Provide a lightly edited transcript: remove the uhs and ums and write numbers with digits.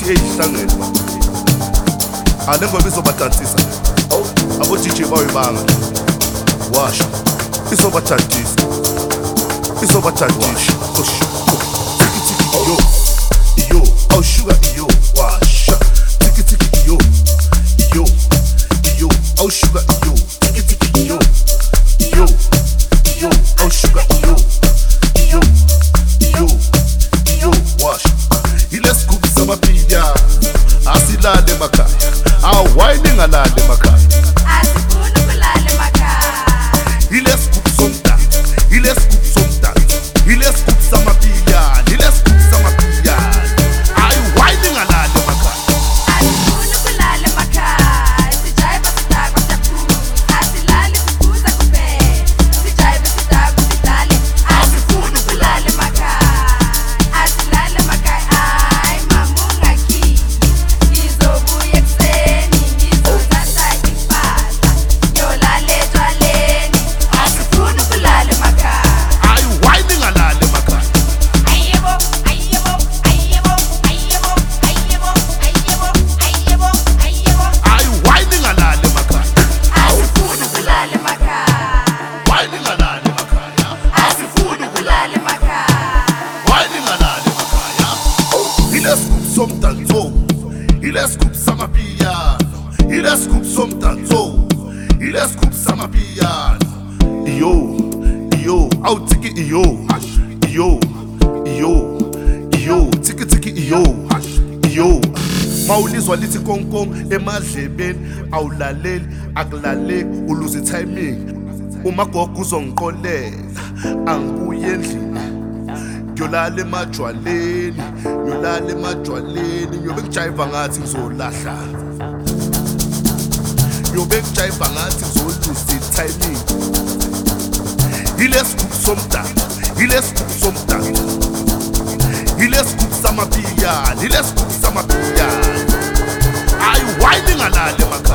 eyihlangene ba ale ngoba izobathathisa abo DJ bayibanga washa izobathathisa tiki tiki yo oh sugar yo washa tiki tiki yo oh sugar yo tiki tiki yo oh sugar yo washa ile scoop samapia asilale emakhaya awayini ngalale emakhaya asifuni kulala emakhaya ile scoop somdata ile scoop samapia awayini ngalale emakhaya asifuni kulala emakhaya sijayiva sidakwa siyaphuza asilali siphuza kuphela sijayiva sidakwa sidlale asifuni kulala emakhaya asilale emakhaya ayi mama ungakhiphi ngizobuya ekuseni ngizothatha impahla ngiyolala etshwaleni asifuni kulala emakhaya awayini ngalale emakhaya ayebo awayini ngalale emakhaya asifuni kulala emakhaya wayini ngalale emakhaya asifuni kulala emakhaya wayini ngalale emakhaya ile scoop somdanso ile scoop samapiyano ile scoop somdanso ile scoop samapiyano iyo awutiki iyo tiki iyo mawulizwa lithi konkong emadlebeni awulaleli akulaleki uluza timing umagogo uzongiqolela angibuye endlini ngiyolala emajwaleni ngiyobe ngijayiva ngathi ngizolahla ngiyobe ngijayiva ngathi ngizoluza itiming ile scoop somdata ile scoop samapiyano ayiwayini ngalale emakhaya